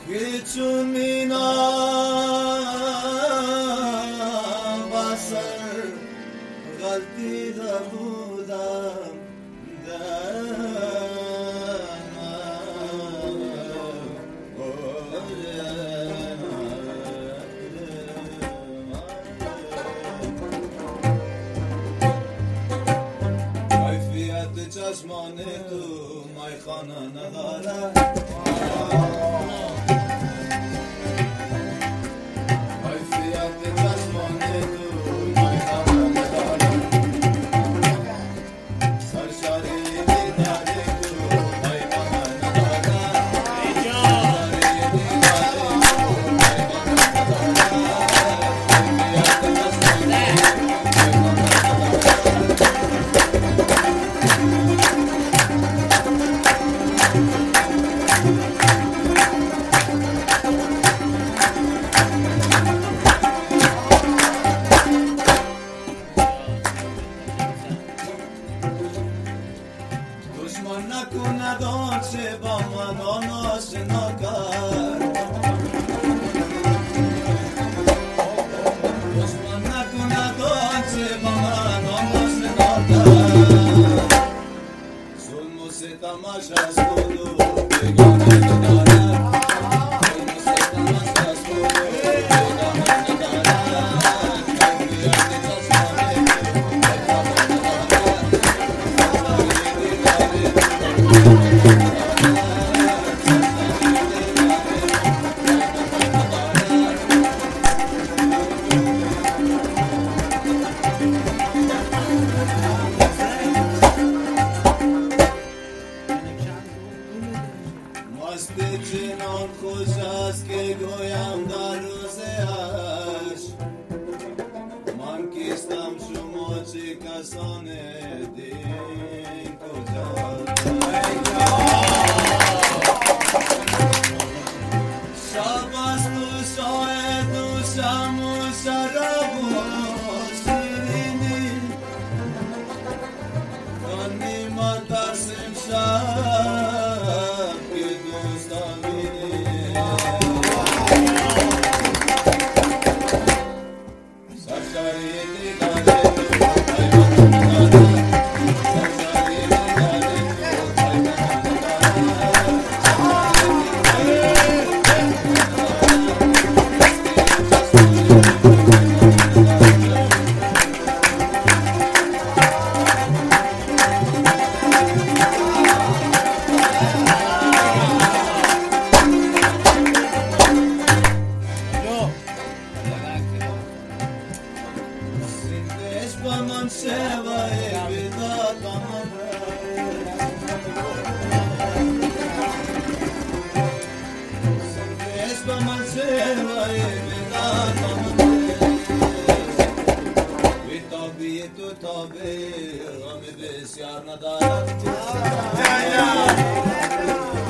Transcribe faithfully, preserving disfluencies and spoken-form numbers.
چون مینا بسر غلطی بودم کیفیت چشمان تو میخانه نداره دشمن نکنه دانچه با من آشنا کرد دشمن نکنه دانچه با من آشنا کرد ظلم و ستمش از خود و بگانه ندارد ظلم و ستمش از خود و بگانه ندارد مست جنان خوش است که گویم در روزش من کیستم شما چه کسان دین کجاست شب است و شاید و شم و شراب و شیرینی غنیمت است امشب من سوای بدات من من سوای بدات وی تابی تو تابی غم بسیار ندارد